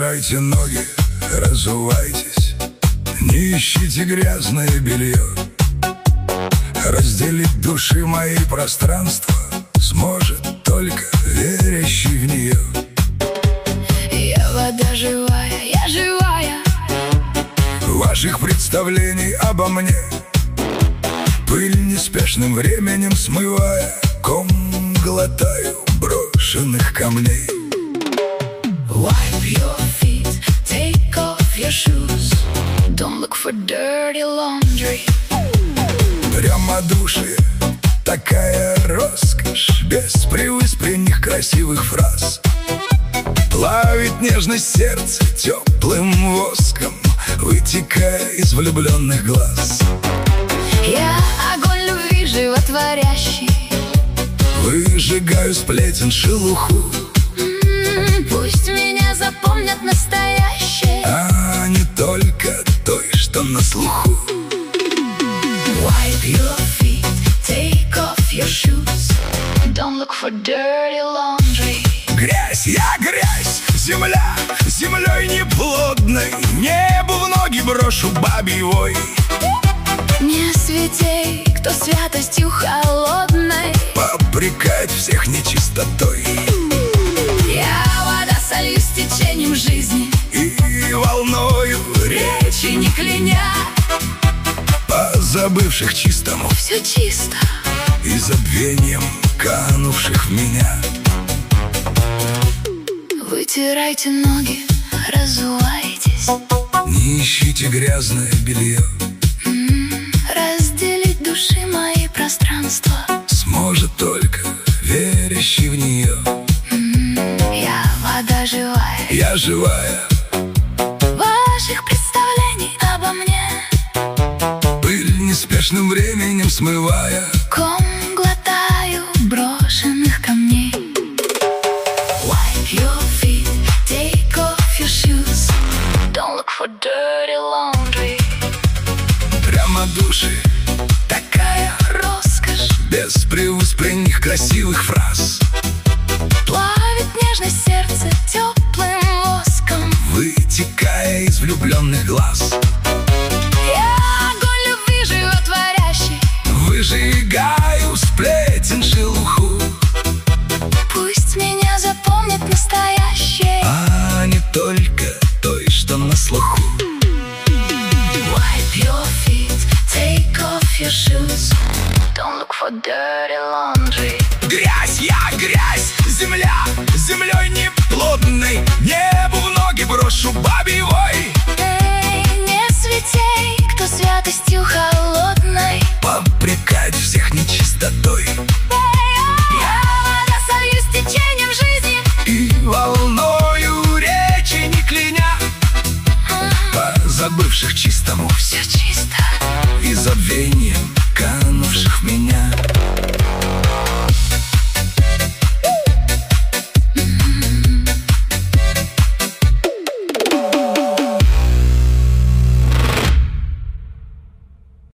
Вытирайте ноги, разувайтесь, не ищите грязное белье. Разделить души мои пространства сможет только верящий в нее. Я вода живая, я живая. Ваших представлений обо мне пыль неспешным временем смывая, ком глотаю брошенных камней. Wipe your feet, take off your shoes. Don't look for dirty laundry. Прямодушие, такая роскошь, без привычных красивых фраз. Плавит нежность сердца теплым воском, вытекая из влюбленных глаз. Я огонь любви животворящий. Выжигаю сплетен шелуху. Пусть меня запомнят настоящей, А не только той, что на слуху. Wipe your feet, take off your shoes. Don't look for dirty laundry. Грязь, я грязь, земля, землей неплодной, небу в ноги брошу бабий вой. Не светей, кто святостью холодной Попрекает всех нечистотой. Я вода, сольюсь с течением жизни, И волною речи не кляня. позабывших чистому Все чисто. и забвением канувших в меня. Вытирайте ноги, разувайтесь, Не ищите грязное белье, разделить души мои пространства сможет только верящий в нее. Я вода живая. Я живая, Ваших представлений обо мне пыль неспешным временем смывая, ком глотаю брошенных камней. Wipe your feet, take off your shoes. Don't look for dirty laundry. прямодушие, Такая роскошь без привычных красивых фраз. плавит нежность сердца теплым воском, Вытекая из влюбленных глаз. я огонь любви животворящий. Выжигаю сплетен шелуху. Пусть меня запомнит настоящей, А не только той, что на слуху. Wipe your feet, take off your shoes. Don't look for dirty laundry. Грязь, я грязь, земля, землей неплодной, небу в ноги брошу бабий вой. Эй, не светей, кто святостью холодной. Попрекать всех нечистотой. Я вода, сольюсь с течением жизни, И волною речи не кляня позабывших чистоту.